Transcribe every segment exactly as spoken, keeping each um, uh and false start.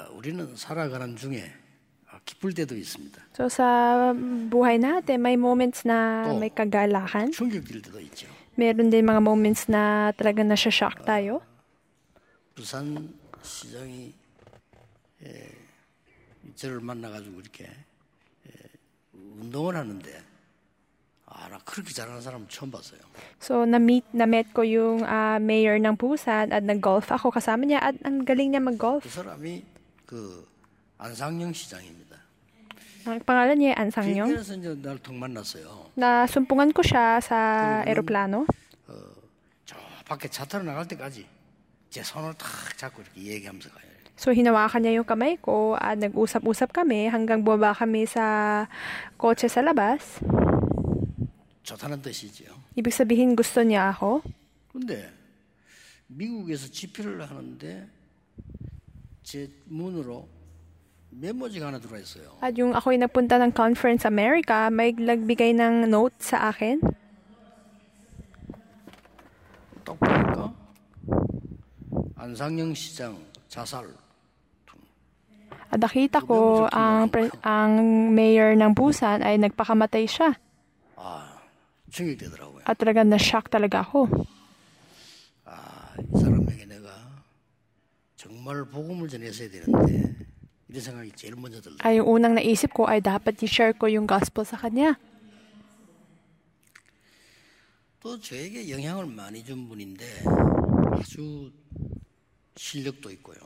우리는 살아가는 중에 기쁠 때도 있습니다. So sa buhay natin, may moments na 또 may kagalakan. 충격될 때도 있죠. Meron din mga moments na talagang nasya-shock tayo. 부산 시장이 예, 저를 만나가지고 이렇게 예, 운동을 하는데 아, 나 그렇게 잘하는 사람 처음 봤어요. So na-meet, na-met ko yung ah, mayor ng Busan at nag-golf ako kasama niya at ang galing niya 그 mag-golf. 사람이 그 안상영 시장입니다. Ang pangalan niya ay An Sang-yong. 비행기에서 이제 날 통 만났어요. Nasumpungan ko siya sa eroplano. 저 밖에 차 타러 나갈 때까지 제 손을 탁 잡고 이렇게 얘기하면서 가요. So hinawakan niya yung kamay ko at nag-usap-usap kami hanggang bumaba kami sa kotse sa labas. 좋다는 뜻이죠. Ibig sabihin gusto niya ako. 근데 미국에서 집회를 하는데 제 문으로 메모지가 하나 들어와 있어요. At yung ako'y nagpunta ng conference sa America, may nagbigay ng note sa akin. 딱 보니까 안상영 시장 자살. At nakita ko ang, pre- ang mayor ng Busan ay nagpakamatay siya. 아, 충격되더라고요. At talagang na-shock talaga ako. 아, 이 사람에게 내가 정말 복음을 전했어야 되는데 이런 생각이 제일 먼저 들어요. Ay, yung unang naisip ko ay dapat i-share ko yung gospel sa kanya. 또 저에게 영향을 많이 준 분인데 아주 실력도 있고요.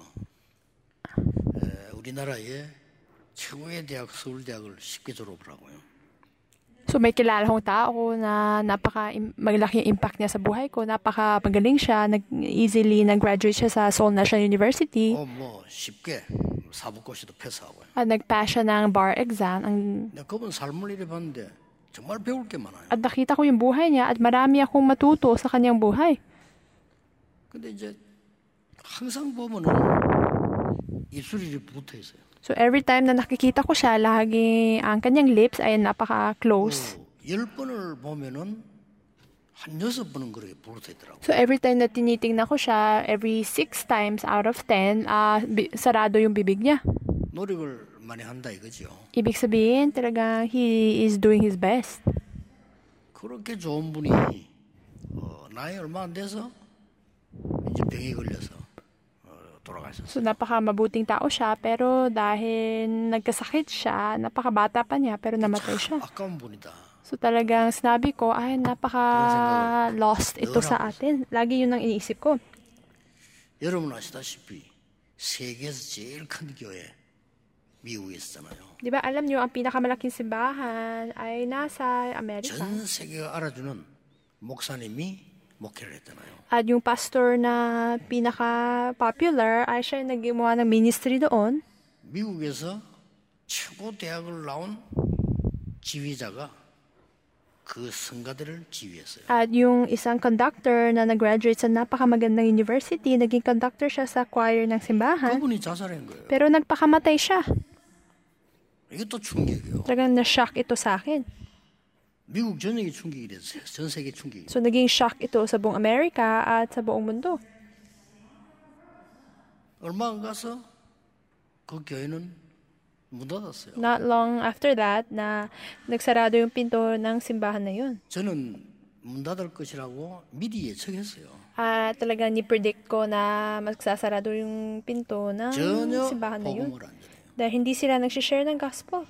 에, 우리나라의 최고의 대학 서울대학을 쉽게 졸업을 하고요. So may kilala kong tao na napaka maglaki yung impact niya sa buhay ko. Napaka magaling siya. Nag, easily nag-graduate siya sa Seoul National University. 어, 뭐 쉽게 사법고시도 패스하고요. At nag-pass siya ng bar exam. Ang, 내가 그분 삶을 이래 봤는데 정말 배울 게 많아요. at nakita ko yung buhay niya at marami akong matuto sa kanyang buhay. 근데 이제 항상 보면은 입술이 붙어 있어요. So every time na nakikita ko siya, lagi ang kanyang lips ay napaka-close. 그 열 번을 보면은 한 여섯 번은 그렇게 붙어 있더라고요. So every time na tinitingnan ko siya, every six times out of ten, ah, bi- sarado yung bibig niya. 노력을 많이 한다 이거죠. Ibig sabihin, talaga he is doing his best. 그렇게 좋은 분이 어, 나이 얼마 안 돼서 이제 병에 걸려서 어, 돌아가셨어요. So napaka mabuting tao siya, pero dahil nagkasakit siya, napakabata pa niya, pero namatay siya. 아까운 분이다. So talagang sinabi ko, ay napaka lost ito sa atin. Lagi yun ang iniisip ko. 여러분 아시다시피 세계에서 제일 큰 교회 미국에 있었잖아요. Di ba alam niyo, ang pinakamalaking simbahan ay nasa Amerika. 전 세계가 알아주는 목사님이 목회를 했잖아요. At yung pastor na pinaka-popular ay siya yung nag-gumawa ng ministry doon. 미국에서 최고 대학을 나온 지휘자가 그 성가대를 지휘했어요. At yung isang conductor na nag-graduate sa napakamagandang university, naging conductor siya sa choir ng simbahan. 그분이 자살한 거예요. Pero nagpakamatay siya. 이것도 충격이에요. Talagang na-shock ito sa akin. 미국 전역이 충격이 됐어요. 전 세계 충격이. So naging shock ito sa buong Amerika at sa buong mundo. 얼마 안 가서 그 교회는 문 닫았어요. Not long after that, na nagsarado yung pinto ng simbahan na yun. 저는 문 닫을 것이라고 미리 예측했어요. At talagang ni-predict ko na magsasarado yung pinto ng 전혀 simbahan na yun. 복음을 안 전해요. Dahil hindi sila nagsishare ng gospel.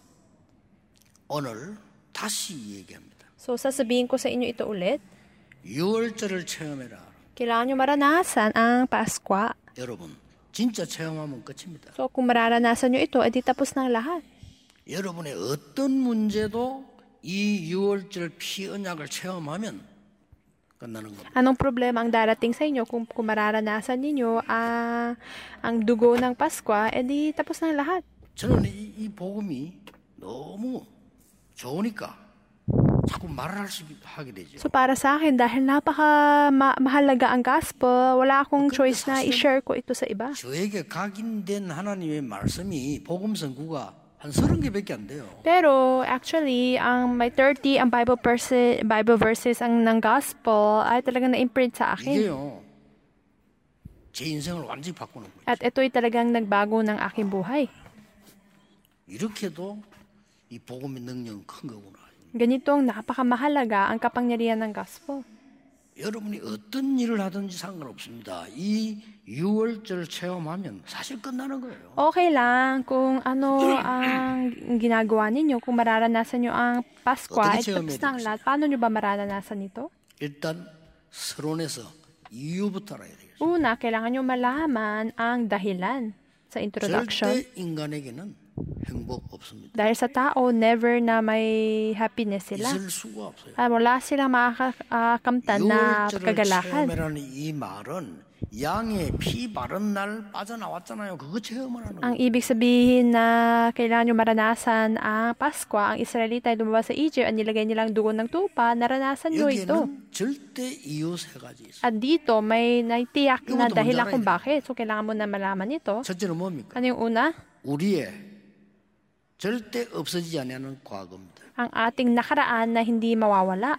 오늘 다시 얘기합니다. So sasabihin ko sa inyo ito ulit. 유월절을 체험해라. Kailangan nyo maranasan ang Paskwa. 여러분, 진짜 체험하면 끝입니다. So kung mararanasan nyo ito, edi tapos ng lahat. 여러분의 어떤 문제도 이 유월절 피 언약을 체험하면 끝나는 겁니다. Anong problema ang darating sa inyo kung, kung mararanasan ninyo ang, ang dugo ng Paskwa, edi tapos ng lahat. 저는 이, 이 복음이 너무 좋으니까 자꾸 말을 할 수 하게 되죠. So para sa akin, dahil napaka ma- mahalaga ang gospel, wala akong choice na i-share ko ito sa iba. 저에게 각인된 하나님의 말씀이 복음 선구가 한 서른 개밖에 안 돼요. Pero actually, ang may thirty ang Bible verses, Bible verses ang ng gospel ay talagang na-imprint sa akin. 이게요. 제 인생을 완전히 바꾸는 거예요. At ito'y talagang nagbago ng aking buhay. 이렇게도 이 복음의 능력은 큰 거구나. Ganitong napakamahalaga ang kapangyarihan ng gospel. 여러분이 어떤 일을 하든지 상관없습니다. 이 유월절 체험하면 사실 끝나는 거예요. Okay lang kung ano ang ginagawa ninyo, kung mararanasan nyo ang Pasko, ay 어떻게 tapos 체험해야 na ang lahat. Paano nyo ba mararanasan ito? 일단 서론에서 이유부터 알아야 되겠어요. Una, kailangan nyo malaman ang dahilan sa introduction. 절대 인간에게는 행복 없습니다. Dahil sa tao, never na may happiness sila. 있을 수가 없어요. Ah, wala silang makakamtan na 유월절을 kagalakan. 체험이라는 이 말은 양의 피 바른 날 빠져나왔잖아요. 그거 체험을 하는 Ang 거예요. ibig sabihin na kailangan nyo maranasan ang Pasko, ang Israelita ay lumabas sa Egypt, at nilagay nilang dugo ng tupa, naranasan nyo ito. 여기에는 절대 이유 세 가지 있어요. At dito, may naitiyak na 이것도 dahilan 먼저 kung 알아야 bakit. So, kailangan mo na malaman ito. 첫째는 뭡니까? Ano yung una? 우리의 절대 없어지지 않는 과거입니다. Ang ating nakaraan na hindi mawawala.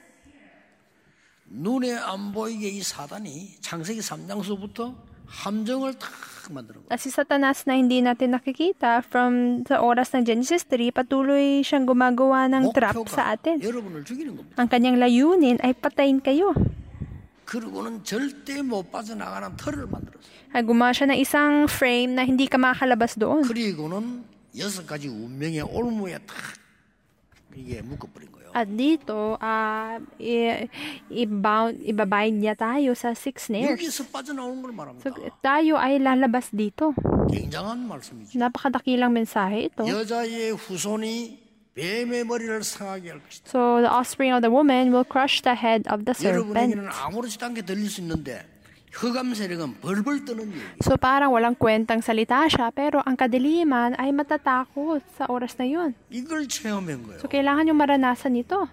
눈에 안 보이게 이 사단이 창세기 삼 장서부터 함정을 탁 만드는 거예요. At si Satanas na hindi natin nakikita from sa oras ng Genesis three, patuloy siyang gumagawa ng trap sa 목표가 atin. 여러분을 죽이는 겁니다. Ang kanyang layunin ay patayin kayo. 그리고는 절대 못 빠져나가는 틀을 만들었어요. Ay gumawa siya ng isang frame na hindi ka makakalabas doon. 그리고는 여섯 가지 운명의 올무에 탁 이게 묶어버린 거예요. At dito, ah i- i-bound, ibabind niya tayo sa six snares. 여기서 빠져나오는 걸 말합니다. So, tayo ay lalabas dito. 굉장한 말씀이죠. Napakadakilang mensahe ito. 여자의 후손이 뱀의 머리를 상하게 할 것이다. So, the offspring of the woman will crush the head of the serpent. 여러분에게는 아무렇지도 않게 들릴 수 있는데 흑암 세력은 벌벌 떠는 얘기. So, parang walang kwentang salita siya, pero ang kadiliman ay matatakot sa oras na yun. 이걸 체험한 거예요. So, kailangan yung maranasan ito.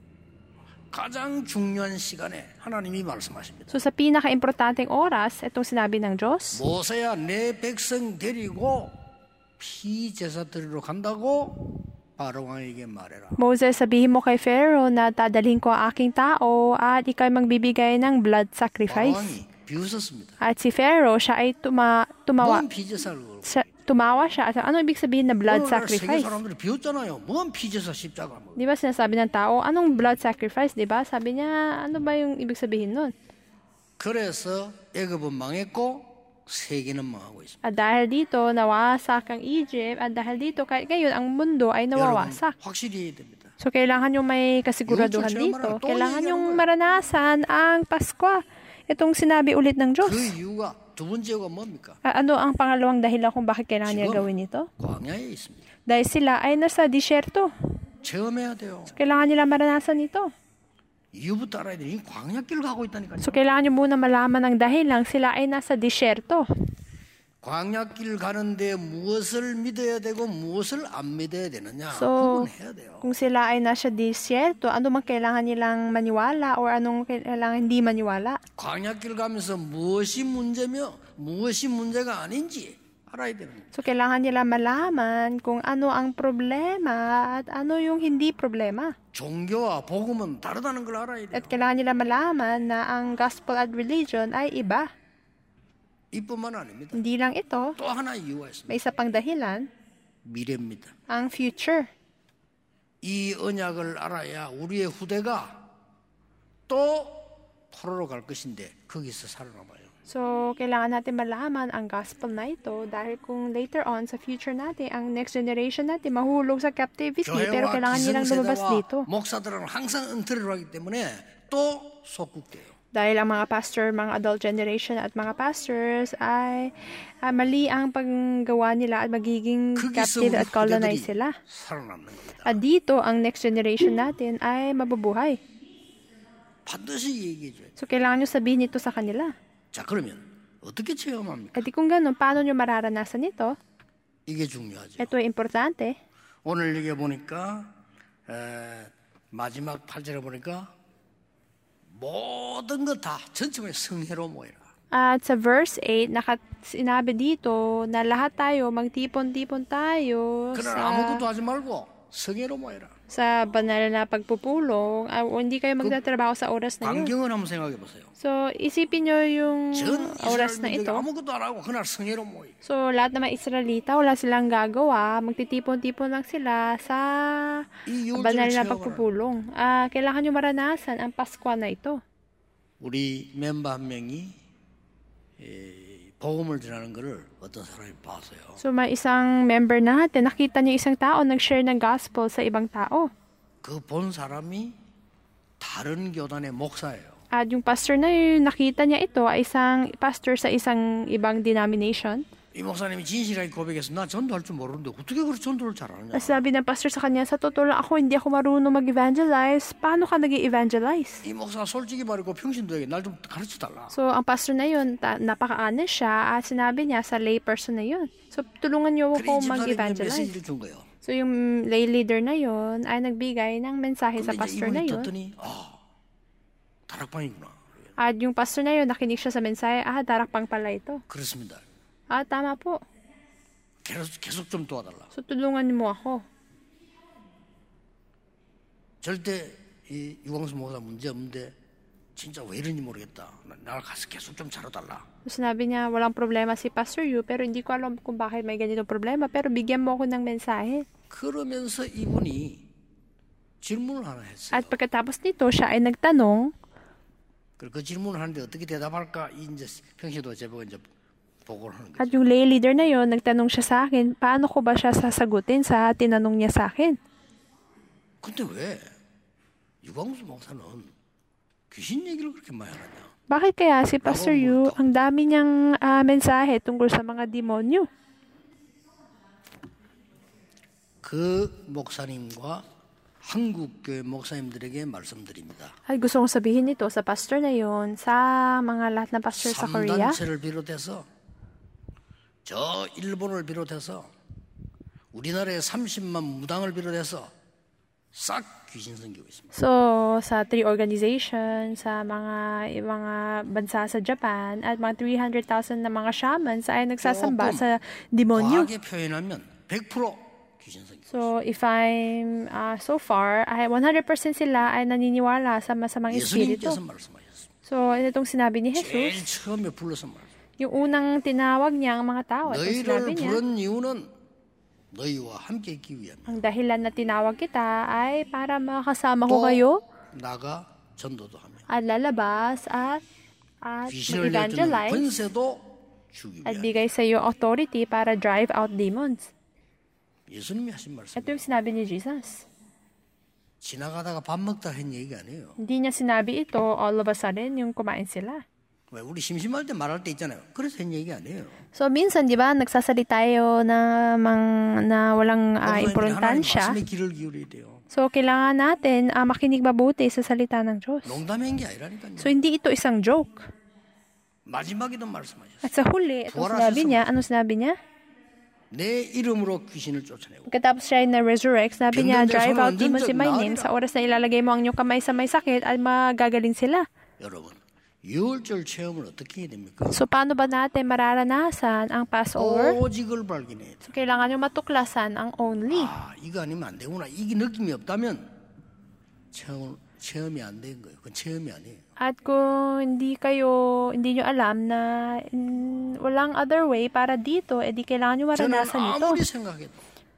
가장 중요한 시간에 하나님이 말씀하십니다. So, sa pinaka-importanting oras, itong sinabi ng Diyos, 모세야 내 백성 데리고 피제사 드리러 간다고 바로왕에게 말해라. Moses, sabihin mo kay Pharaoh na dadalhin ko ang aking tao at ikaw magbibigay ng blood sacrifice. 바로왕이 비웃었습니다. At si Pharaoh, siya ay tuma, tumawa. 뭔 피제사를 걸고. Siya, tumawa siya. At ano ibig sabihin na blood 오늘날 세계 sacrifice? 사람들이 비웃잖아요. 뭔 피제사 십자가 뭐. Di ba sinasabi ng tao, anong blood sacrifice? Di ba? Sabi niya, ano ba yung ibig sabihin nun? 그래서 애굽은 망했고 세계는 망하고 있습니다. At dahil dito, nawasak ang Egypt. At dahil dito, kahit ngayon, ang mundo ay 여러분 nawawasak. 확실히 해야 됩니다. So, kailangan yung may kasiguraduhan Yung dito. 또 Kailangan 얘기하는 yung 거예요. maranasan ang Pasko. Itong sinabi ulit ng Diyos. 그 이유가 두 번째 이유가 뭡니까? Ah, ano ang pangalawang dahilan kung bakit kailangan niya 지금 gawin ito? 광야에 있습니다. Dahil sila ay nasa disyerto. 체험해야 돼요. Kailangan nila maranasan ito. 이유부터 알아야 돼. 이 광야길 가고 있다니까요. So, kailangan nyo muna malaman ang dahilan sila ay nasa disyerto. 광야길 가는데 무엇을 믿어야 되고 무엇을 안 믿어야 되느냐 So, 구분해야 돼요. kung sila ay nasa disyerto, ano mang kailangan nilang maniwala or anong kailangan hindi maniwala? 광야길 가면서 무엇이 문제며 무엇이 문제가 아닌지 알아야 되는 거예요. So, kailangan nila malaman kung ano ang problema at ano yung hindi problema. 종교와 복음은 다르다는 걸 알아야 돼요. At kailangan nila malaman na ang gospel at religion ay iba. 이뿐만 아닙니다. Hindi lang ito, 또 하나 이유가 있습니다. may isa pang dahilan, 미래입니다. ang future. 이 언약을 알아야 우리의 후대가 또 포로로 갈 것인데 거기서 살아남아요. So, kailangan natin malaman ang gospel na ito dahil kung later on sa future natin, ang next generation natin mahulog sa captivity pero 교회와 kailangan nilang lumabas dito. 기성세대와 목사들은 항상 엉터리를 하기 때문에 또 속국돼요. Dahil ang mga pastor, mga adult generation at mga pastors ay ah, mali ang paggawa nila at magiging 거기서 captive 우리 at colonize 후대들이 sila. 살아남는 겁니다. At dito, ang next generation natin ay mabubuhay. 반드시 얘기해줘요. So, kailangan nyo sabihin ito sa kanila. 자, 그러면 어떻게 체험합니까? At di kung ganun, paano nyo mararanasan ito? 이게 중요하죠. Ito ay importante. 오늘 여기 보니까 에, 마지막 팔 절에 보니까 모든 것 다 전체만 성회로 모이라. At sa verse eight, nakat sinabi dito na lahat tayo, magtipon-tipon tayo 그러나 sa... 아무것도 하지 말고 성회로 모이라. sa banal na pagpupulong, ah, o hindi kayo magtatrabaho sa oras na yun. 광경을 한번 생각해 보세요. So, isipin nyo yung 전 oras na 이스라엘 민족이 ito. 아무것도 안 하고 그날 성회로 모이. So, lahat ng mga Israelita, wala silang gagawa. Magtitipon-tipon lang sila sa 이 banal 유월절 na 체험을 pagpupulong. Ah, kailangan nyo maranasan ang Pasko na ito. 우리 멤버 한 명이 에, 복음을 전하는 것을 어떤 사람이 봤어요. So, may isang member natin, nakita niya isang tao nag-share ng gospel sa ibang tao. 그 본 사람이 다른 교단의 목사예요. At yung pastor na yun, nakita niya ito ay isang pastor sa isang ibang denomination. 이 목사님이 진실하게 고백해서 나 전도할 줄 모르는데 어떻게 그렇게 전도를 잘하느냐. At sabi ng pastor sa kanya, sa totoo lang ako, hindi ako marunong mag-evangelize. Paano ka nag-evangelize? 이 목사 솔직히 말하고 평신도에게 날 좀 가르쳐달라. So, ang pastor na yun, ta- napaka-honest siya at sinabi niya sa lay person na yun. So, tulungan niyo 그래 ako 이 집사님이 mag-evangelize. 메시지를 준 거예요. So, yung lay leader na yun ay nagbigay ng mensahe sa 근데 이제 pastor na 이분이 yun. 듣더니 아 다락방이구나. At yung pastor na yun, nakinig siya sa mensahe, ah, darakpang pala ito. 그렇습니다. Ah, tama po. 계속 계속 좀 도와달라. So, tulungan mo ako. 절대 이 유광수 목사 문제 없는데 진짜 왜 이런지 모르겠다. 나, 나 가서 계속 좀 잘해달라. So, sinabi niya, walang problema si Pastor Yu, pero hindi ko alam kung bakit may ganitong problema, pero bigyan mo ako ng mensahe. 그러면서 이분이 질문을 하나 했어요. At pagkatapos nito, siya ay nagtanong, 그리고 그 질문을 하는데 어떻게 대답할까 이제 평시도 제보가 이제 보고를 하는 거죠. at yung lay leader na yon nagtanong siya sa akin, paano ko ba siya sasagutin sa tinanong niya sa akin? 근데 왜 유광수 목사는 귀신 얘기를 그렇게 많이 하느냐? Bakit kaya si Pastor Yu, ang dami niyang ah, mensahe tungkol sa mga demonyo? 그 목사님과 한국 교회 목사님들에게 말씀드립니다. Ay, gusto kong sabihin nito sa pastor na yon, sa mga lahat ng pastor sa Korea. 삼단체를 비롯해서 저 일본을 비롯해서 우리나라의 삼십만 무당을 비롯해서 싹 귀신 섬기고 있습니다. So, sa three organization, sa mga mga bansa sa Japan, at mga three hundred thousand na mga shamans ay nagsasamba 조금 sa demonyo. 과하게 표현하면 백 퍼센트 귀신 섬기고 So, if I'm uh, so far, ay one hundred percent sila ay naniniwala sa masamang espiritu. 예수님께서 말씀하셨습니다. So, itong sinabi ni 제일 Jesus, 처음에 불러서 말씀. yung unang tinawag niya ang mga tao, at yung 너희를 sinabi niya, 부른 이유는 너희와 함께 있기 위함이야. ang dahilan na tinawag kita ay para makasama ko 또 kayo 나가 전도도 하며 at lalabas at, at 귀신을 내쫓는 mag-evangelize 권세도 주기 at 위함. bigay sa iyo authority para drive out demons. 예수님이 하신 말씀. Ito yung sinabi ni Jesus. 지나가다가 밥 먹다 한 얘기가 아니에요. Hindi niya sinabi ito all of a sudden yung kumain sila. 왜 우리 심심할 때 말할 때 있잖아요. 그래서 한 얘기 아니에요. So minsan, di ba, nagsasalita tayo na, mang, na walang uh, 하나님 importansya. 말씀에 귀를 기울여야 돼요. So kailangan natin uh, makinig mabuti sa salita ng Diyos. 농담한 게 아니라니까요. So hindi ito isang joke. 마지막에도 말씀하셨어요. At sa huli, ito 부활하셨습니다. sinabi niya, ano sinabi niya? 내 이름으로 귀신을 쫓아내고 Pagkatapos siya ay na-resurrect, sabi niya, 병든 자의 drive 손을 out demons in my 언제적 name. 나으리라. Sa oras na ilalagay mo ang inyong kamay sa may sakit, ay magagaling sila. 여러분 유월절 체험을 어떻게 해야 됩니까? So paano ba natin mararanasan ang Passover? 오직을 발견해야 돼. So kailangan yung matuklasan ang only. 아 이거 아니면 안 되구나. 이게 느낌이 없다면 체험, 체험이 안 된 거예요. 그건 체험이 아니에요. At kung hindi kayo, hindi nyo alam na mm, walang other way para dito, edi kailangan nyo 저는 maranasan ito. 아무리 생각해도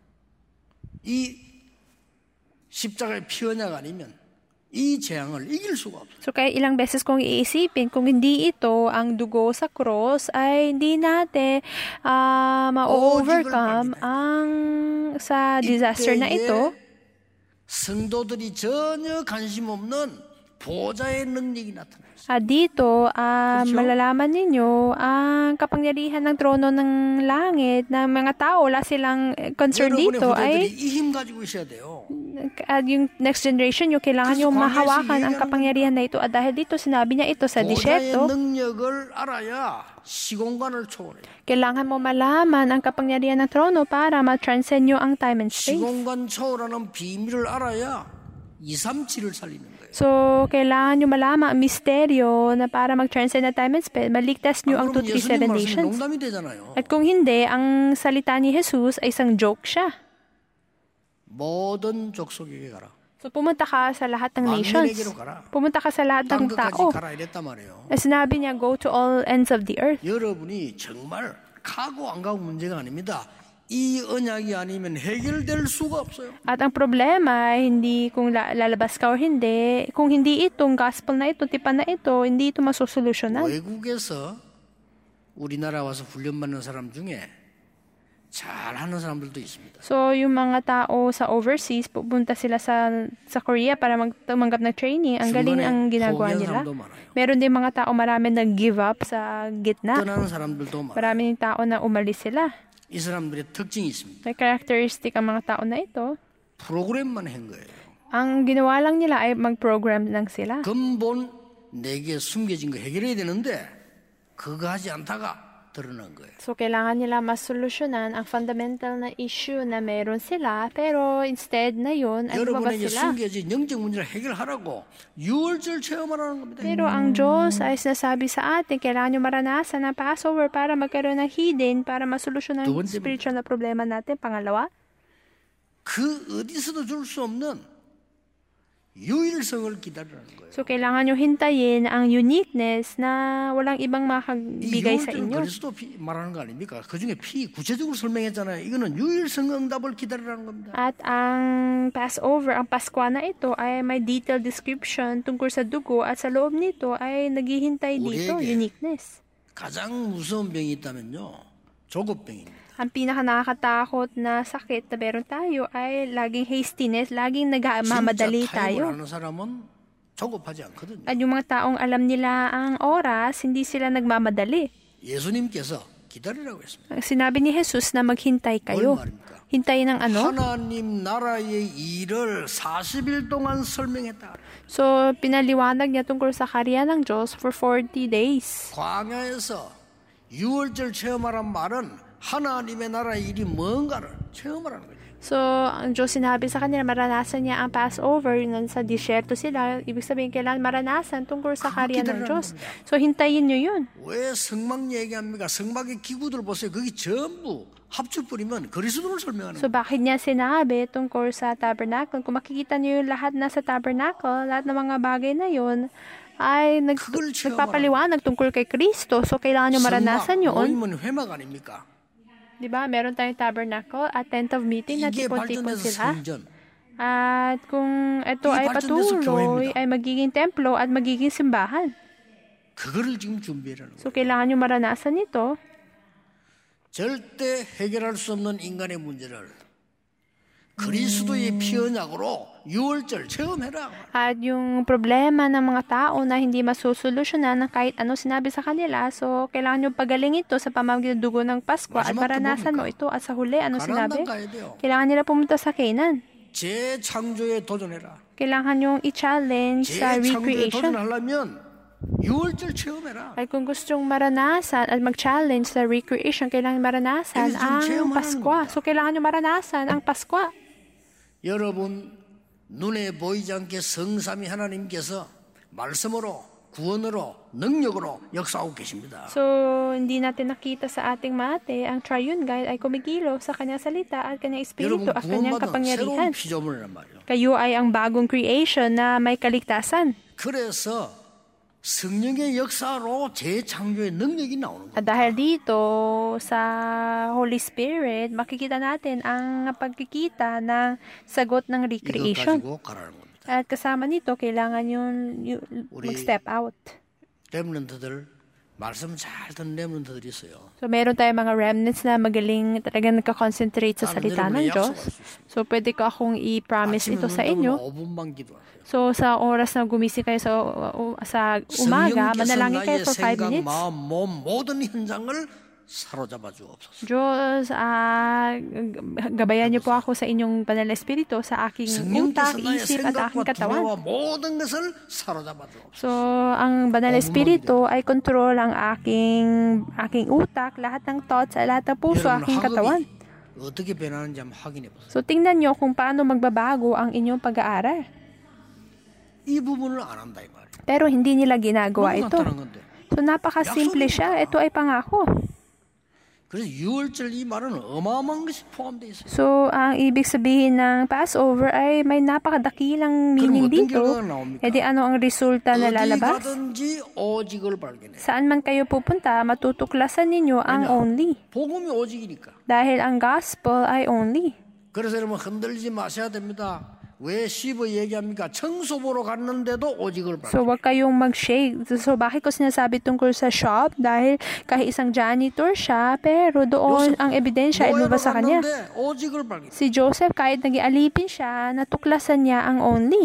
이 십자가의 피 언약 아니면 이 재앙을 이길 수가 없어요. So kaya ilang beses kong iisipin, kung hindi ito ang dugo sa cross, ay hindi natin uh, ma-overcome ang sa disaster na ito. 성도들이 전혀 관심 없는 보좌의 능력이 나타나요. Ah, dito, ah, Kutyo? malalaman ninyo ang kapangyarihan ng trono ng langit na mga tao, wala silang eh, concern 여러분의 dito 후대들이 ay 이 힘 가지고 있어야 돼요. at yung next generation nyo, kailangan Kasi yung kung mahawakan yes, ang yan kapangyarihan na ito. At dahil dito, sinabi niya ito sa 보좌의 disyerto, 능력을 알아야 시공간을 초월해요. kailangan mo malaman ang kapangyarihan ng trono para ma-transcend nyo ang time and space. 시공간 초월하는 비밀을 알아야 이삼칠을 살리는 거예요. So, kailangan nyo malaman ang misteryo na para mag-transcend na time and space, maligtas nyo ang 그럼 two three 예수님 seven 말씀이 nations. 농담이 되잖아요. At kung hindi, ang salita ni Jesus ay isang joke siya. 모든 족속에게 가라. So, pumunta ka sa lahat ng 만민에게로 nations. 가라. Pumunta ka sa lahat 땅 ng 끝까지 tao. 가라 이랬단 말이에요. Eh, sinabi niya, go to all ends of the earth. 여러분이 정말 가고 안 가고 문제가 아닙니다. 이 언약이 아니면 해결될 수가 없어요. At ang problema, hindi kung la- lalabas ka o hindi, kung hindi itong gospel na ito, tipan na ito, hindi ito masusolusyonan. 외국에서 우리나라 와서 훈련받는 사람 중에 잘하는 사람들도 있습니다. So, yung mga tao sa overseas, pupunta sila sa sa Korea para mag, tumanggap ng training. Ang galing 중간에 ang ginagawa 포기한 nila. 사람도 많아요. Meron din mga tao marami nag-give up sa gitna. 떠나는 사람들도 많아요. Maraming tao na umalis sila. 이 사람들의 특징이 있습니다. May characteristic ang mga tao na ito. 프로그램만 한 거예요. Ang ginawa lang nila ay mag-program lang sila. 근본 내게 숨겨진 거 해결해야 되는데 그거 하지 않다가 드러난 거예요. So, kailangan nila masolusyonan ang fundamental na issue na meron sila, pero instead na yun, ay lumabas 여러분에게 sila. 숨겨진 영적 문제를 해결하라고 유월절 체험하라는 겁니다. Pero ang Diyos ay sinasabi sa atin, kailangan nyo maranasan ang Passover para magkaroon ng hidden, para masolusyonan 두 ang 번째입니다. spiritual na problema natin. Pangalawa, 그 어디서도 줄 수 없는 유일성을 기다리라는 거예요. so kailangan nyo hintayin ang uniqueness na walang ibang 이 makabigay sa 유월절은 inyo. 그리스도 피 말하는 거 아닙니까? 그 중에 피 구체적으로 설명했잖아요. 이거는 유일성 응답을 기다리라는 겁니다. At ang Passover, ang Pasko na ito ay may detailed description tungkol sa dugo at sa loob nito ay naghihintay dito, 우리에게 uniqueness. 가장 무서운 병이 있다면요. 조급병입니다. Ang pinaka nakakatakot na sakit na meron tayo ay laging hastiness, laging nagmamadali 진짜 타협을 tayo. 하는 사람은 조급하지 않거든요. At yung mga taong alam nila ang oras, hindi sila nagmamadali. 예수님께서 기다리라고 했습니다. Sinabi ni Jesus na maghintay kayo. 뭘 말입니까? Hintayin ng ano? 하나님 나라의 일을 사십 일 동안 설명했다. So, pinaliwanag niya tungkol sa karya ng Diyos for forty days. 광야에서 유월절 체험하란 말은 하나님의 나라의 일이 뭔가를 체험하라는 거죠. So, ang Diyos sinabi sa kanila, maranasan niya ang Passover, yun sa disyerto sila. Ibig sabihin, kailangan maranasan tungkol sa karya ng Diyos. So, hintayin nyo yun. 왜 성막 얘기합니까? 성막의 기구들 보세요. 거기 전부 합쳐 뿌리면 그리스도를 설명하는 So, 거예요. bakit niya sinabi tungkol sa tabernacle? Kung makikita niyo yung lahat na sa tabernacle, lahat ng mga bagay na yun, ay nag, 그걸 체험하라는 nagpapaliwanag tungkol kay Kristo. So, kailangan nyo maranasan 성막 yun. 모임은 회막 아닙니까? Di ba? Meron tayong tabernacle at tent of meeting na 이게 tipon-tipon 발전해서 sila. 성전. At kung ito 이 ay 발전돼서 patuloy, 교회입니다. ay magiging templo at magiging simbahan. 그거를 지금 준비하라는 거예요. So, kailangan nyo maranasan ito. 절대 해결할 수 없는 인간의 문제를 그리스도의 피언약으로 유월절 체험해라. At yung problema ng mga tao na hindi masusolusyonan ng kahit ano sinabi sa kanila, so kailangan nyo pagaling ito sa pamamagitan ng dugo ng Pasko at 마지막 maranasan mo 뭡니까? ito. At sa huli, ano 가나안 sinabi? 가야 돼요. Kailangan nila pumunta sa Canaan. 재창조에 도전해라. Kailangan yung i-challenge sa 재창조에 recreation. 도전하려면 유월절 체험해라. At kung gustong maranasan at mag-challenge sa recreation, kailangan maranasan Ayun, ang 체험하라는 Pasko. 겁니다. So kailangan nyo maranasan ang Pasko. 여러분 눈에 보이지 않게 성삼위 하나님께서 말씀으로 구원으로 능력으로 역사하고 계십니다. So, hindi natin nakita sa ating mate, ang triune God ay kumigilo sa kanyang salita at kanyang espiritu 여러분 at kanyang 구원받은 kapangyarihan. 새로운 피조물이란 말이에요. Kayo ay ang bagong creation na may kaligtasan. 그래서 성령의 역사로 재창조의 능력이 나오는 거예요. At dahil dito, sa Holy Spirit, makikita natin ang pagkikita ng sagot ng 이것 recreation. 가지고 가라는 겁니다. At kasama nito, kailangan yung, yung 우리 mag-step out. 렘넌트들 말씀 잘 듣는 렘넌트들이 있어요. So, meron tayong mga remnants na magaling talagang nagka-concentrate sa 나는 salita 여러분의 ng Diyos. 약속할 수 있습니다. So, pwede ko akong i-promise 아침에 ito sa 눈 inyo. 뜨면 오 분만 기도하세요. So, sa oras na gumising kayo sa, uh, sa umaga, 성령께서 manalangin kayo 나의 for five 생각, minutes. 마음, 몸 모든 현장을 사로잡아 주옵소서. Diyos, ah, gabayan niyo po ako sa inyong banal na espiritu, sa aking utak, 성령께서 나의 isip, at aking 생각과 katawan. 두려워 모든 것을 사로잡아 주옵소서. So, ang banal na espiritu ay kontrol ang aking aking utak, lahat ng thoughts, lahat ng puso, 여러분 aking katawan. 학업이 어떻게 변하는지 한번 확인해 보세요. So, tingnan niyo kung paano magbabago ang inyong pag-aaral. 이 부분을 안 한다 이 말이에요. Pero hindi nila ginagawa 너무 ito. 간단한 건데. So, napakasimple siya. Ito ay pangako. 그래서 유월절 이 말은 어마어마한 것이 포함되어 있어요. So, ang ibig sabihin ng Passover ay may napakadakilang meaning 어떤 dito. 결과가 나옵니까? E di ano ang resulta na 어디 lalabas? 가든지 오직을 발견해. Saan man kayo pupunta, matutuklasan ninyo ang 왜냐? only. 복음이 오직이니까. Dahil ang gospel ay only. 그래서 여러분 흔들리지 마셔야 됩니다. 왜 십을 얘기합니까? 청소 보러 갔는데도 오직을 발견해. So, wag kayong mag-shake. So, bakit ko sinasabi tungkol sa shop? Dahil kahit isang janitor siya, pero doon ang ebidensya ay 노예로 lumabas sa kanya. 갔는데 오직을 발견해. Si Joseph, kahit nag-ialipin siya, natuklasan niya ang only.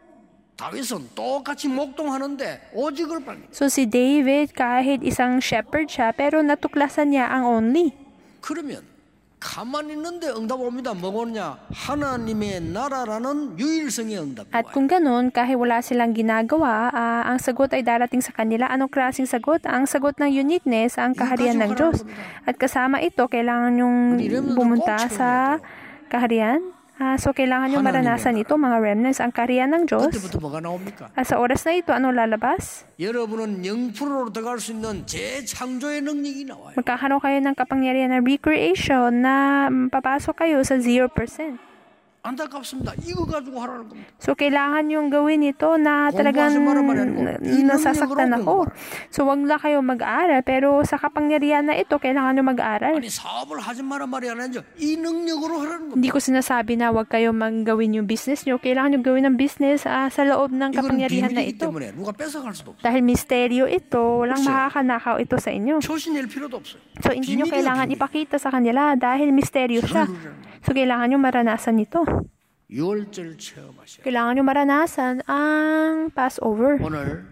다윗은 똑같이 목동하는데 오직을 발견해. So, si David, kahit isang shepherd siya, pero natuklasan niya ang only. 그러면 가만히 있는데 응답 옵니다. 뭐냐? 하나님의 나라라는 유일성의 응답이 At 와요. kung ganun, kahit wala silang ginagawa, ah, ang sagot ay darating sa kanila. Anong klaseng sagot? Ang sagot ng uniqueness, ang kaharian ng Diyos. At kasama ito, kailangan yung bumunta sa kaharian. Ah, so, kailangan yung maranasan ito, mga remnants, ang kaharian ng Diyos. 그때부터 뭐가 나옵니까? At sa oras na ito, ano lalabas? 여러분은 영프로로 들어갈 수 있는 재창조의 능력이 나와요. Magkakaroon kayo ng kapangyarihan ng recreation na papasok kayo sa zero percent. 안타깝습니다. 이거 가지고 하라는 겁니다. So, kailangan yung gawin ito na talagang nasasaktan ako. So, wag na kayo mag-aaral. Pero sa kapangyarihan na ito, kailangan nyo mag-aaral. 아니 사업을 하지 마란 말이 아니죠. 이 능력으로 하라는 겁니다. Hindi ko sinasabi na wag kayo mag-gawin yung business nyo. Kailangan nyo gawin ng business ah, sa loob ng 이건 kapangyarihan na 비밀이기 ito. 때문에 누가 뺏어갈 수도 없어요. Dahil misteryo ito, walang 그렇죠. makakanakaw ito sa inyo. 표시낼 필요도 없어요. So, hindi nyo 비밀이에요, kailangan 비밀. ipakita sa kanila dahil misteryo siya. So, kailangan nyo maranasan ito. 유월절 체험하셔요. Kailangan nyo maranasan ang Passover. 오늘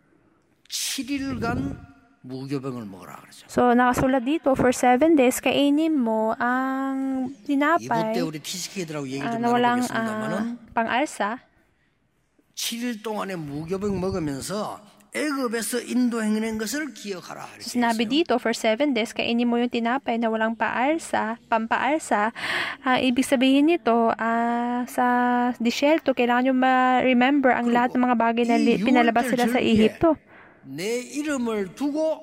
칠 일간 무교병을 먹으라 그러죠. So, nakasulat dito, for seven days, kainin mo ang 이것 tinapay 때 우리 티스케이들하고 얘기 ah, 좀 na walang 나눠보겠습니다만은 ah, pang-alsa. 칠 일 동안에 무교병 먹으면서 애굽에서 인도행한 것을 기억하라. 이렇게 So, sinabi 했어요. dito, for seven days, kainin mo yung tinapay na walang paalsa, pampaalsa. Ah, ibig sabihin nito, ah, sa disyerto, kailangan nyo ma-remember ang lahat ng mga bagay na li- 이 pinalabas 유월절 sila sa 절기에 Ehipto. 내 이름을 두고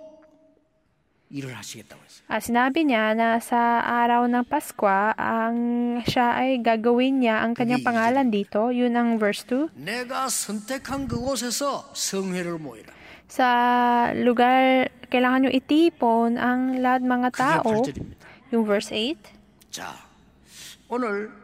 일을 하시겠다고 했어요. Ah, sinabi niya na sa araw ng Pasko, ang siya ay gagawin niya ang kanyang 그게 pangalan dito. Yun ang verse two. 내가 선택한 그곳에서 성회를 모이라. Sa lugar, kailangan nyo itipon ang lahat mga 그게 tao. 팔 절입니다. Yung verse eight. 자, 오늘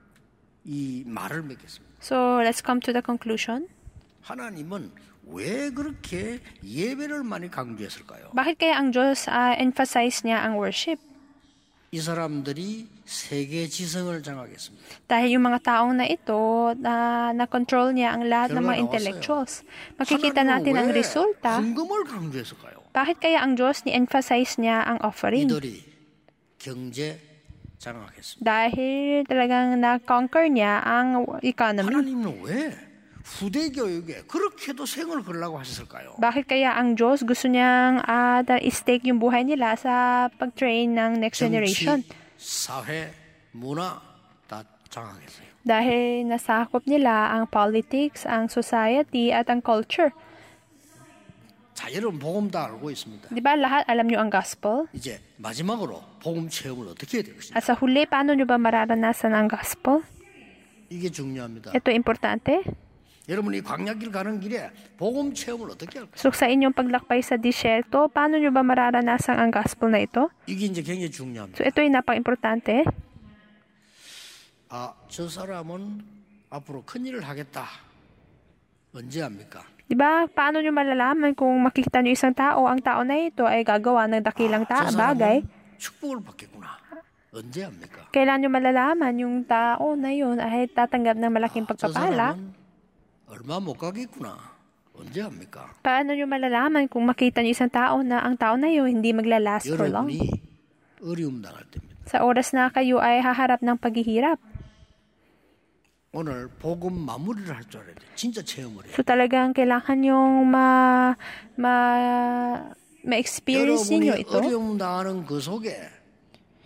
이 말을 맺겠습니다. So, let's come to the conclusion. 하나님은 왜 그렇게 예배를 많이 강조했을까요? Bakit kaya ang Diyos ah, emphasize niya ang worship? 이 사람들이 세계 지성을 장악했습니다. Dahil yung mga taong na ito, na, na-control niya ang lahat ng 결과 mga 나왔어요. intellectuals. Makikita 하나님은 natin ang 왜 resulta. 헌금을 강조했을까요? Bakit kaya ang Diyos ni-emphasize niya ang offering? 이들이 경제 장악했습니다. Dahil talagang na-conquer niya ang economy. 하나님은 왜 후대 교육에 그렇게도 생을 걸라고 하셨을까요? Bakit kaya ang Diyos gusto niyang uh, i-stake yung buhay nila sa pag-train ng next generation? 정치, 사회, 문화 다 장악했어요. Dahil nasakop nila ang politics, ang society, at ang culture. 자, 여러분 복음 다 알고 있습니다. Di ba lahat alam nyo ang gospel? 이제 마지막으로 복음 체험을 어떻게 해야 되겠습니까? At sa huli, paano nyo ba mararanasan ang gospel? 이게 중요합니다. Ito importante. 여러분이 광야길 가는 길에 복음 체험을 어떻게 할까요? So sa inyong paglakbay sa disyerto, paano nyo ba mararanasan ang gospel na ito? 이게 이제 굉장히 중요합니다. So ito yung napaka-importante. 아, 저 사람은 앞으로 큰 일을 하겠다. 언제 합니까? Di ba? Paano nyo malalaman kung makikita nyo isang tao, ang tao na ito ay gagawa ng dakilang ta- 저 bagay? 사람은 축복을 받겠구나. 언제 합니까? Kailan nyo malalaman yung tao na yun ay tatanggap ng malaking 저 pagpapala? 사람은 얼마 못 가겠구나. 언제 합니까? Paano nyo malalaman kung makita nyo isang tao na ang tao na yun hindi maglalast for long? 여러분이 어려움 당할 때입니다. Sa oras na kayo ay haharap ng paghihirap. 오늘 복음 마무리를 할 줄 알아야 돼. 진짜 체험을 해요. So talagang kailangan yung ma, ma, ma-experience 여러분이 niyo ito. 어려움 당하는 그 속에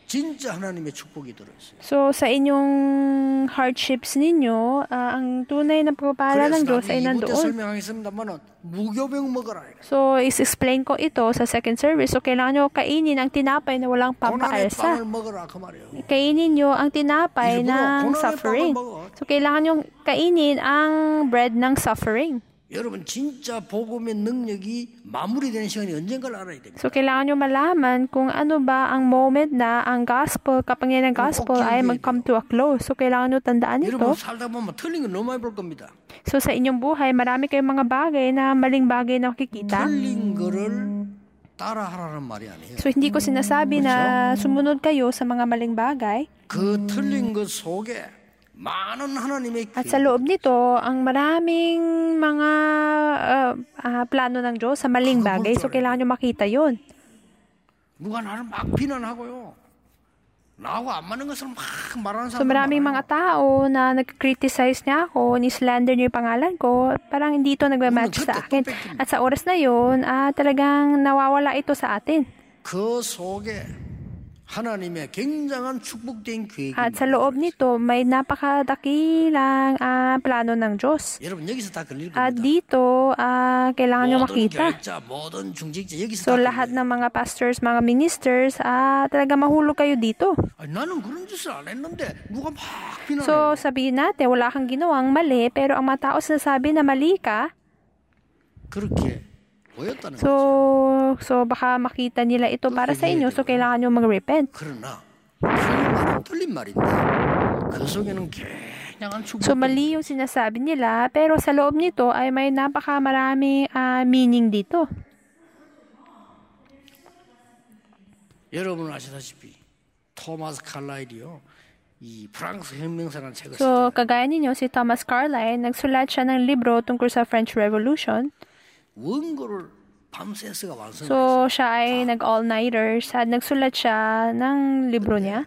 진짜 하나님의 축복이 들어있어요. So, sa inyong hardships ninyo, ah, ang tunay na pagpapala ng Diyos ay 이부 때 nandoon. 설명하겠습니다만은 무교병 먹어라. So, is-explain ko ito sa second service. So, kailangan nyo kainin ang tinapay na walang 고난의 pampaalsa. 빵을 먹어라 그 말이에요. Kainin nyo ang tinapay 일부러 ng 고난의 suffering. 빵을 먹어. So, kailangan nyo kainin ang bread ng suffering. 여러분 진짜 복음의 능력이 마무리되는 시간이 언젠가를 알아야 됩니다. So, kailangan nyo malaman kung ano ba ang moment na ang gospel, kapangyarihan ng gospel ay mag-come to a close. So, kailangan nyo tandaan 여러분 ito. 살다 보면 틀린 거 너무 많이 볼 겁니다. So, sa inyong buhay, marami kayong mga bagay na maling bagay na makikita. 틀린 거를 따라하라는 말이 아니에요. So, hindi ko sinasabi na sumunod kayo sa mga maling bagay. 그 틀린 것 속에 많은 하나님의 At sa loob nito, ang maraming mga uh, uh, plano ng Diyos sa maling bagay. So, kailangan nyo makita yun. 누가 나를 막 비난하고요. 나하고 안 맞는 것을 막 말하는 So, 사람 maraming mga tao na nag-criticize niya ako, ni-slander niya yung pangalan ko, parang hindi ito nagmamatch sa akin. At sa oras na yun, ah, talagang nawawala ito sa atin. 그 속에 하나님의 굉장한 축복된 At sa 계획입니다. loob nito, may napakadakilang ah, plano ng Diyos. 여러분 여기서 다 걸릴 At 겁니다. dito, ah, kailangan nyo 모든 makita. 교육자, 모든 중직자 여기서 So, 다 lahat 걸려요. ng mga pastors, mga ministers, ah, talaga mahulog kayo dito. 아니, 나는 그런 짓을 안 했는데 누가 막 비난해. So, sabihin natin, wala kang ginawang mali, pero ang mga tao sinasabi na mali ka, 그렇게 보였다는 so, 거죠. so baka makita nila ito para sa inyo, so kailangan nyo mag-repent. 그러나 그 말은 틀린 말인데 그 속에는 굉장한 축복. So, mali yung sinasabi nila, pero sa loob nito ay may napakamaraming ah, meaning dito. 여러분 아시다시피 토마스 칼라일이요. 이 프랑스 혁명사라는 책을 So, kagaya ninyo, si Thomas Carlyle, nagsulat siya ng libro tungkol sa French Revolution. 원고를 밤새서가 완성했어요. So, siya ay nag-all-nighter. Sa, nagsulat siya ng libro niya.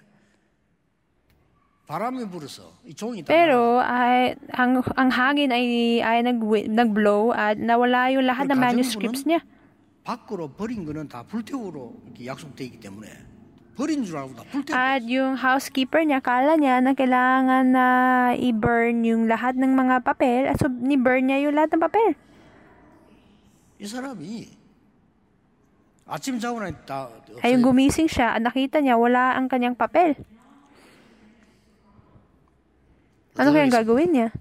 바람이 불어서 이 종이 다 Pero, ay, ang, ang hangin ay, ay nag, nag-blow at nawala yung lahat ng manuscripts niya. 밖으로 버린 거는 다 불태우로 이렇게 약속돼 있기 때문에 버린 줄 알고 다 불태우고 At yung housekeeper niya, kala niya na kailangan na i-burn yung lahat ng mga papel. At so, ni-burn niya yung lahat ng papel. 이 사람이 아침 자고 나니까 Ay, yung gumising siya at nakita niya wala ang kanyang papel. Ano kayang gagawin niya?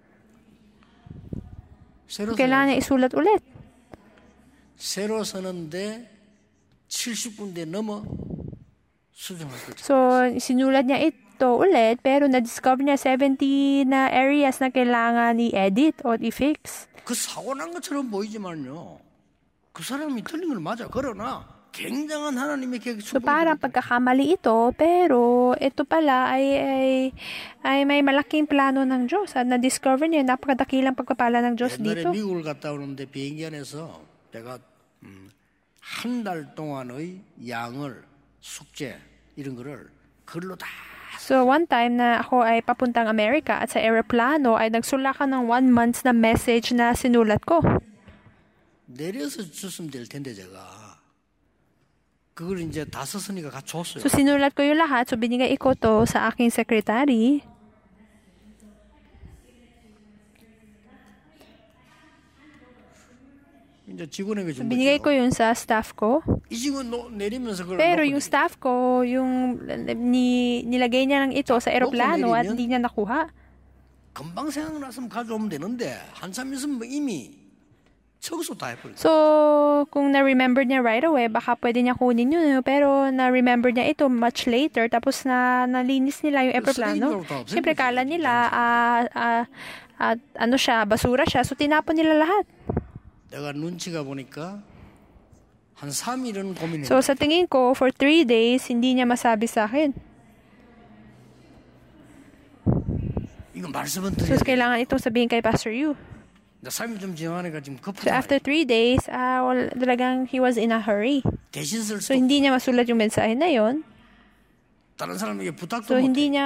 새로 Kailangan niya isulat ulit. 새로 서는데 칠십 군데 넘어 수정할 거죠. So, sinulat niya ito ulit, pero na-discover niya seventy na areas na kailangan i-edit o i-fix. 그 사고 난 것처럼 보이지만요. 그 사람이 틀린 걸 맞아. 그러나 굉장한 하나님의 계획 So, 축복이 parang pagkakamali ito, pero ito pala ay, ay, ay may malaking plano ng Diyos. At na-discover niya, napakadakilang pagpapala ng Diyos 옛날에 dito. 미국을 갔다 오는데 비행기 안에서 내가 음, 한 달 동안의 양을 숙제 이런 거를 글로 다 So, one time na ako ay papuntang Amerika at sa aeroplano ay nagsulakan ng one month na message na sinulat ko. 내려서 줬으면 될 텐데 제가 그걸 이제 다 썼으니까 다 줬어요. So, sinulat ko yung lahat. So, binigay ko to sa aking secretary. 이제 직원에게 준 Binigay ko 거죠. yun sa staff ko. 이 직원 노, 내리면서 그걸 Pero 놓고 yung 내리- staff ko, yung ni, nilagay niya lang ito sa aeroplano at 내리면? hindi niya nakuha. 금방 생각났으면 가져오면 되는데 한참 있으면 뭐 이미 청소 다 해버렸어요. So, kung na-remember niya right away, baka pwede niya kunin yun. Pero na-remember niya ito much later. Tapos na nalinis nila yung aeroplano. Siyempre, kala nila, ah, ah, ah, ano siya, basura siya. So, tinapon nila lahat. 내가 눈치가 보니까 한 삼 일은 고민했어요. So, sa tingin ko, for three days, hindi niya masabi sa akin. 이거 말씀은 So, 드려야 돼. kailangan itong sabihin kay Pastor Yu. 삼 일 좀 지나가니까 지금 So, 급하다. after three days, ah, wala, talagang he was in a hurry. 대신 쓸 So, 수도 hindi niya masulat yung mensahe na yon. 다른 사람에게 부탁도 So, 못 hindi 해. niya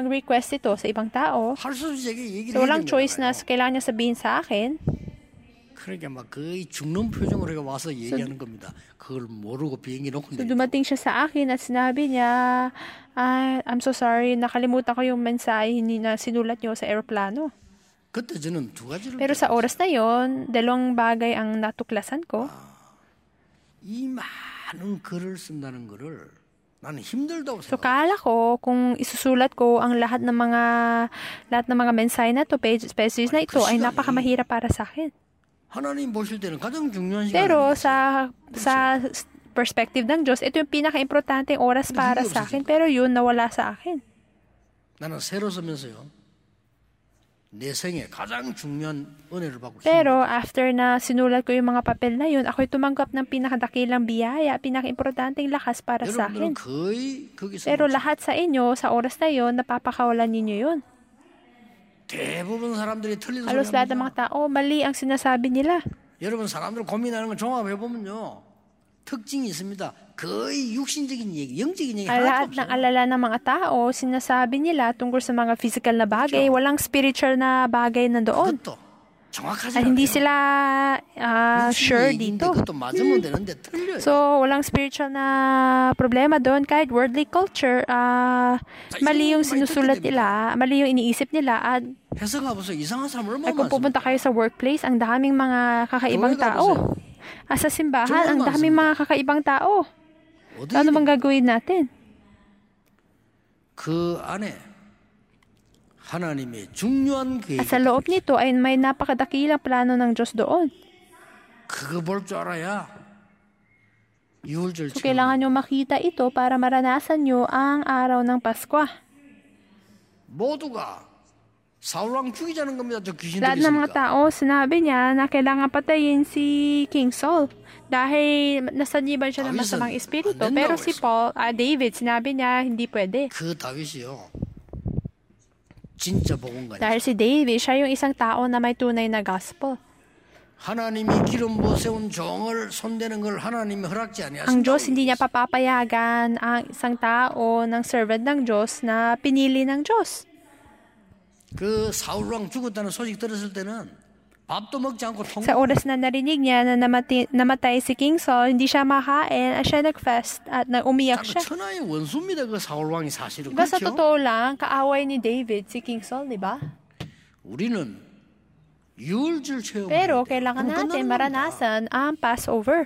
mag-request ito sa ibang tao. 할 수 없이 제게 얘기를 So, 해야 walang choice na 되잖아요. kailangan niya sabihin sa akin. 그러니까 막 거의 죽는 표정으로 해가 와서 얘기하는 겁니다. 그걸 모르고 비행기 놓고 So, 내려. dumating siya sa akin at sinabi niya, ah, I'm so sorry, nakalimutan ko yung mensahe ni- na sinulat niyo sa eroplano. 그때 저는 두 가지를 Pero sa oras na yon, dalawang bagay ang natuklasan ko. 이 많은 글을 쓴다는 거를 나는 힘들다고 So 생각해요. kala ko kung isusulat ko ang lahat ng mga lahat ng mga mensahe na to, pages, pages na ito ay napakamahirap para sa akin. 하나님 보실 때는 가장 중요한 시간. Pero sa sa perspective ng Diyos, ito yung pinaka-importanteng oras para sa akin. Pero yun nawala sa akin. 나는 새로 서면서요. 내 생에 가장 중요한 은혜를 받고 싶어요. Pero after na sinulat ko yung mga papel na yun, ako'y tumanggap ng pinakadakilang biyaya, pinaka-importanteng lakas para sa 여러분들은 akin. 거의 거기서 Pero lahat sa inyo, sa oras na yun, napapakawalan ninyo yun. 대부분 사람들이 틀린 소리 Halos lahat ng 합니다. mga tao, mali ang sinasabi nila. 여러분 사람들 고민하는 걸 종합해 보면요. 특징이 있습니다. 거의 육신적인 얘기, 영적인 얘기 Ang 하나도 lahat ng 없어요. alala ng mga tao, sinasabi nila tungkol sa mga physical na bagay, walang spiritual na bagay na doon. 그것도 정확하지 At hindi 않아요. sila ah, 육신의 sure 얘기인데 dito. 그것도 맞으면 되는데 틀려요. So, walang spiritual na problema doon. Kahit worldly culture, ah, mali yung sinusulat nila, mali yung iniisip nila. At 회사가 보세요. 이상한 사람 얼마나 ay, kung 많습니까? pupunta kayo sa workplace, ang daming mga kakaibang 교회가 tao. Ah, sa simbahan, ang 정말 daming mga kakaibang tao. 어디 Ano bang gagawin natin? 그 안에 하나님의 중요한 계획, At sa loob nito ay may napakadakilang plano ng Diyos doon. 그거 볼 줄 알아야 유월절 So, 체험. kailangan nyo makita ito para maranasan nyo ang araw ng Pasko. 모두가 사울왕 죽이자는 겁니다. 저 귀신들이 Lahat ng mga 있으니까. tao, sinabi niya na kailangan patayin si King Saul dahil nasaniban siya ng David, masamang espiritu. ang Pero ganda si Paul, ah, David, sinabi niya hindi pwede. 그 다윗이요. 진짜 복음가요. Dahil si David, siya yung isang tao na may tunay na gospel. 하나님이 기름 부어 세운 종을 손대는 걸 하나님이 허락지 아니하신다. Ang Diyos, hindi niya papapayagan ang isang tao ng servant ng Diyos na pinili ng Diyos. 그 사울왕 죽었다는 소식 들었을 때는 밥도 먹지 않고 통. Sa oras na narinig niya na namati, namatay si King Saul, hindi siya makain at siya nag-fast at na umiyak 그 siya. 천하의 원수입니다. 그 사울왕이 사실은. Diba sa 그렇죠? totoo lang, kaaway ni David si King Saul, di ba? 우리는 유월절 체험. Pero kailangan natin maranasan ang Passover.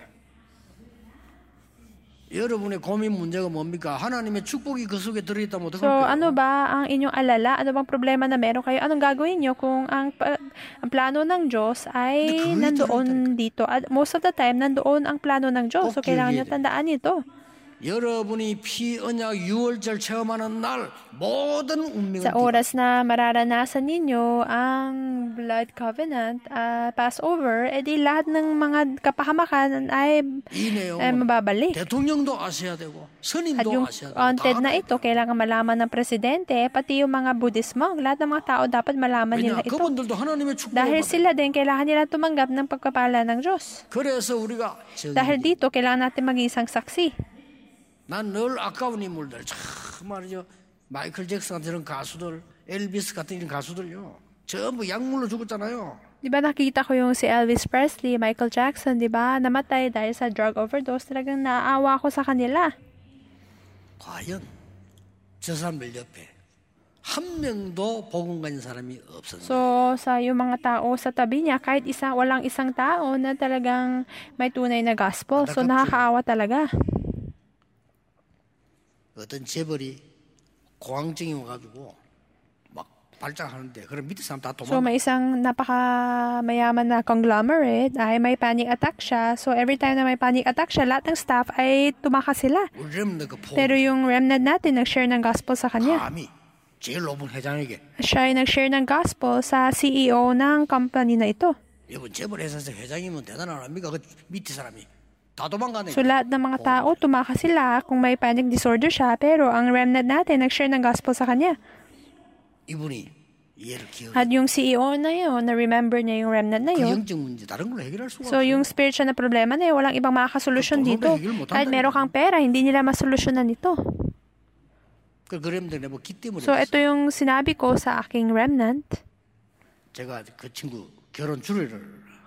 여러분의 고민 문제가 뭡니까? 하나님의 축복이 그 속에 들어있다면 어떡할 So, 거예요? ano ba ang inyong alala? Ano bang problema na meron kayo? Anong gagawin nyo kung ang, pa- ang plano ng Diyos ay Hindi, kung nandoon ito dito? At most of the time, nandoon ang plano ng Diyos. So, 꼭 kailangan nyo 기억해야 돼. tandaan ito. 여러분이 피 언약 유월절 체험하는 날 모든 운명은 Sa oras na mararanasan ninyo ang blood covenant, uh, Passover, edi lahat ng mga kapahamakan ay, 이 ay 내용은 mababalik. 대통령도 아셔야 되고 At 선임도 yung 아셔야 되고 content 다 na ito, kailangan malaman ng presidente, pati yung mga Buddhismo, lahat ng mga tao dapat malaman 왜냐 nila ito. 그분들도 하나님의 축복을 Dahil 받아. sila din, kailangan nila tumanggap ng pagpapala ng Diyos. 그래서 우리가 저기 Dahil dito, kailangan natin maging isang saksi. 난 늘 아까운 인물들 참 말이죠. 마이클 잭슨 같은 이런 가수들, 엘비스 같은 이런 가수들요. 전부 약물로 죽었잖아요. Di ba nakita ko yung si Elvis Presley, Michael Jackson, di ba? Namatay dahil sa drug overdose. Talagang naawa ko sa kanila. 과연 저 사람들 옆에 한 명도 복음 가진 사람이 없었나? So, sa yung mga tao sa tabi niya, kahit isa, walang isang tao na talagang may tunay na gospel. So, nakakaawa talaga. 어떤 재벌이 공황증이 와가지고 막 발작하는데 그럼 밑에 사람 다 So, 도망가. may isang napaka-mayaman na conglomerate ay may panic attack siya. So, every time na may panic attack siya, lahat ng staff ay tumakas sila. 우리 렘너 그 포. Pero yung remnant natin, nag-share ng gospel sa kanya. 감히 제일 높은 회장에게 Siya ay nag-share ng gospel sa C E O ng company na ito. 여러분 재벌 회사에서 회장이면 대단한 아닙니까? 그 밑에 사람이 다 도망가네. So, lahat ng mga tao, tumakas sila kung may panic disorder siya. Pero ang remnant natin, nag-share ng gospel sa kanya. 이분이 이해를 기억. At yung C E O na yun, na-remember niya yung remnant na 그 yun. 영적 문제 다른 걸로 해결할 수가 So, 없어요. yung spiritual na problema na yun, walang ibang makakasolusyon Ito, dito. heal mo, Kahit tanda meron yun. kang pera, hindi nila masolusyonan ito. 그 그랬는데 내가 기 때문에 So, ito yung sinabi ko sa aking remnant. 제가 그 친구 결혼 주례를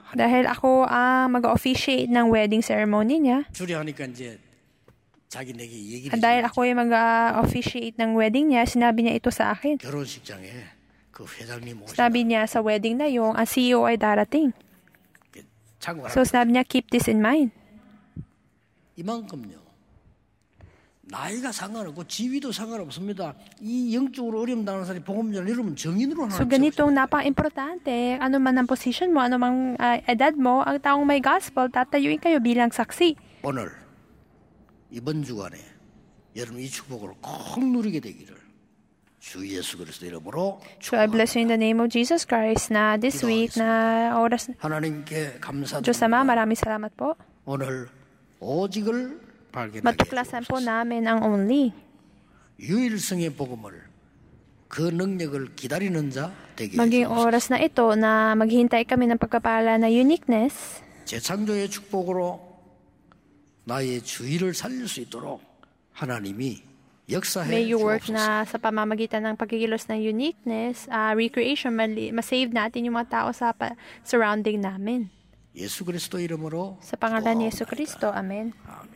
Dahil ako ang mag-officiate ng wedding ceremony niya. 주례하니까 이제 자기 내게 얘기를 At dahil ako yung mag-officiate ng wedding niya, sinabi niya ito sa akin. 결혼식장에 그 회장님 오시면 Sabi niya sa wedding na yung ang C E O ay darating. 참고하라. So sabi niya, keep this in mind. 이만큼요. 나이가 상관없고 지위도 상관없습니다. 이 영적으로 어려움 당하는 사람이 복음전을 이러면 정인으로 하나. So ganitong napaka-importante, ano man ang position mo, ano mang uh, edad mo, ang taong may gospel, tatayuin kayo bilang saksi. 오늘 이번 주간에 여러분 이 축복을 꼭 누리게 되기를 주 예수 그리스도 이름으로 So I bless you in the name of Jesus Christ na this week na oras. 하나님께 Diyos Ama, 감사드립니다. maraming salamat po. 오늘 오직을 발견하게 Matuklasan po 해주옵소서. namin ang only. 유일성의 복음을 그 능력을 기다리는 자 되게 Maging 해주옵소서. oras na ito na maghintay kami ng pagpapala na uniqueness. 재창조의 축복으로 나의 주의를 살릴 수 있도록 하나님이 역사해 May you work 주옵소서. na sa pamamagitan ng pagkikilos ng uniqueness, uh, recreation, mali- masave natin yung mga tao sa pa- surrounding namin. 예수 그리스도 이름으로 Sa pangalan ni Yesu 기도하옵나이다. Kristo, Amen. 아멘.